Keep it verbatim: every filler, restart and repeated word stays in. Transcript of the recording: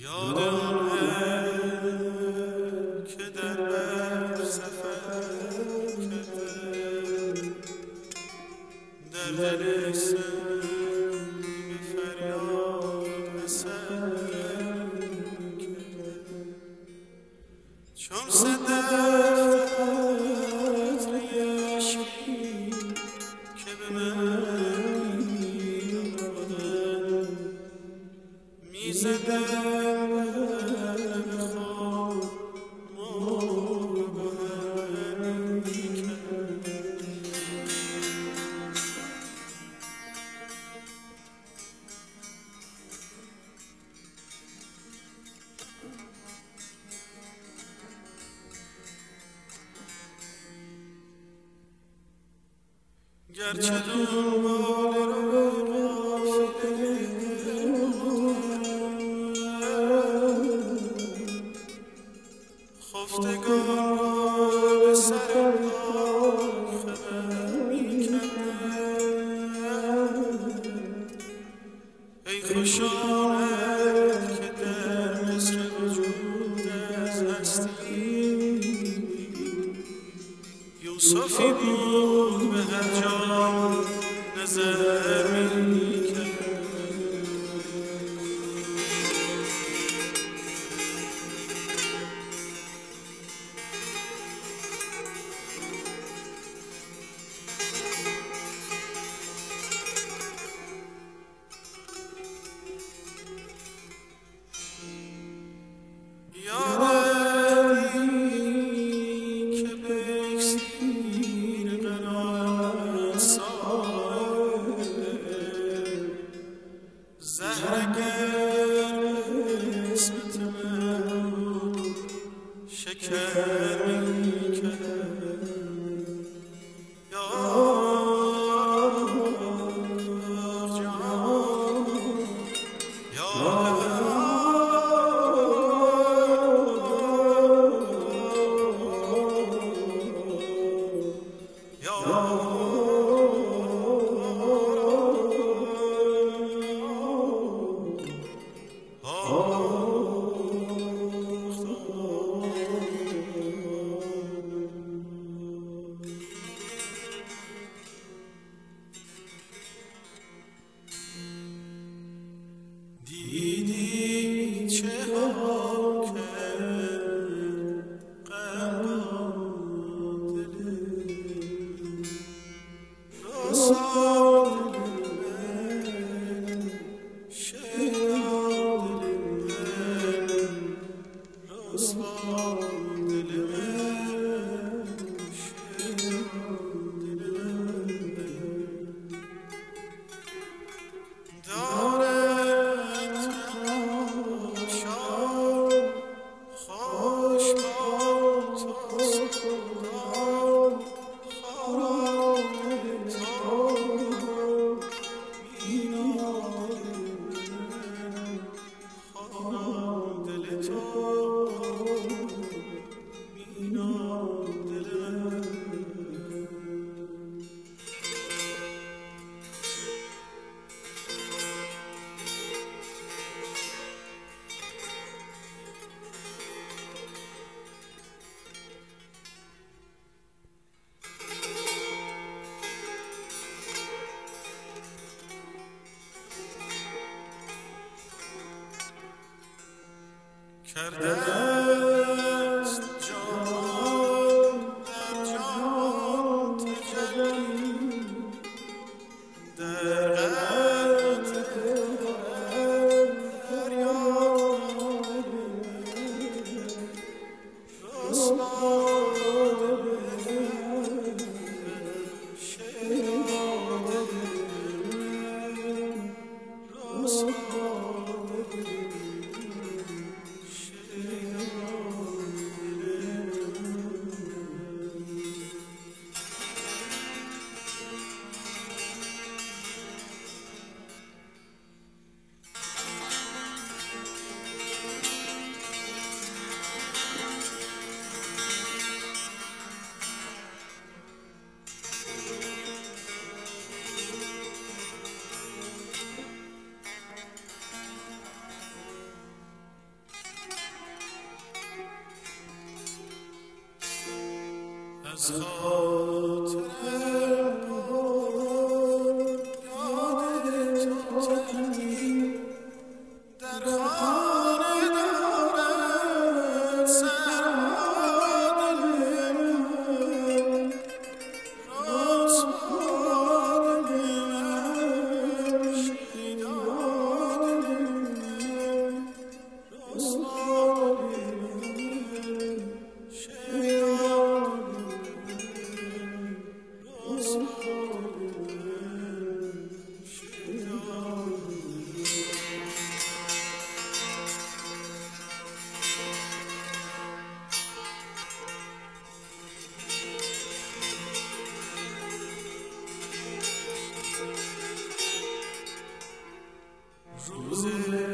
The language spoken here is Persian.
یاد آنه که در بر سفر کرده در دل سنگ به فریاد سر کرده چون صدف قطره عشقی که به من میدادن میزدن گرچه دنبال قافله خفتگان را به سر پای خبر می‌کردند ای خوش آمد که در مصر وجود از هستی یوسفی بود به هر جا نظر می‌کرد شکر می‌کرد یا جان یا دیدی چه ها کرد قلب دل رسال من شیدال من رسال دل من شیدال دل من کرده است جان در جان تجلی در قلب فریاد رسوای شیدال رسوای از خاطرم یاد تو تنی در خانه دارد سرما دل من رسوا دل من شیدا دل من رسوا دل من شیدا روز